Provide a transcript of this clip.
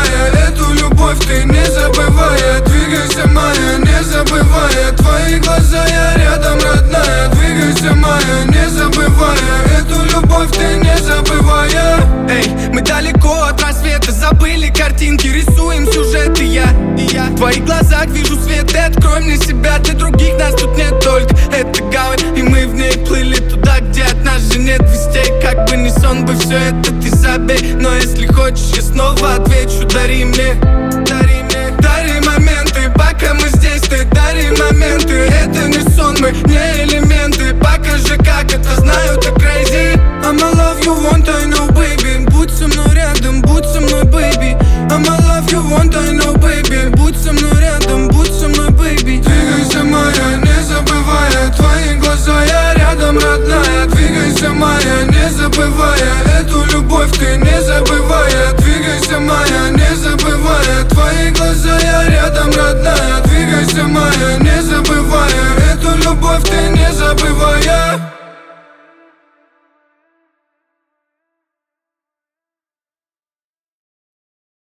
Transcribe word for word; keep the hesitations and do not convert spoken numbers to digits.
забывая эту любовь, ты не забывая. Двигайся, моя, не забывая твои глаза, я рядом, родная. Двигайся, моя, не забывая эту любовь, ты не забывая. Эй, мы далеко от рассвета, забыли картинки, рисуем сюжеты, я и я. В твоих глазах вижу свет, ты открой мне себя. Для других нас тут нет, только эта гавань, и мы в ней плыли туда, где от нас же нет вестей. Как бы ни сон бы, все это ты забей. Но если хочешь, я снова отвечу, дари мне, дари мне, дари моменты, пока мы здесь, ты дари моменты. Это не сон, мы не элементы. Покажи, как это, знаю, ты crazy. I'ma love you, want, I know, baby. Будь со мной рядом, будь со мной, baby. I'ma love you, want, I know, baby. Будь со мной рядом, будь со мной, baby. Двигайся, моя, не забывая твои глаза, я рядом, родная. Двигайся, моя, не забывая эту любовь, ты не забывая. Двигайся, моя, не забывая твои глаза, я рядом, родная. Двигайся, моя, не забывая эту любовь, ты не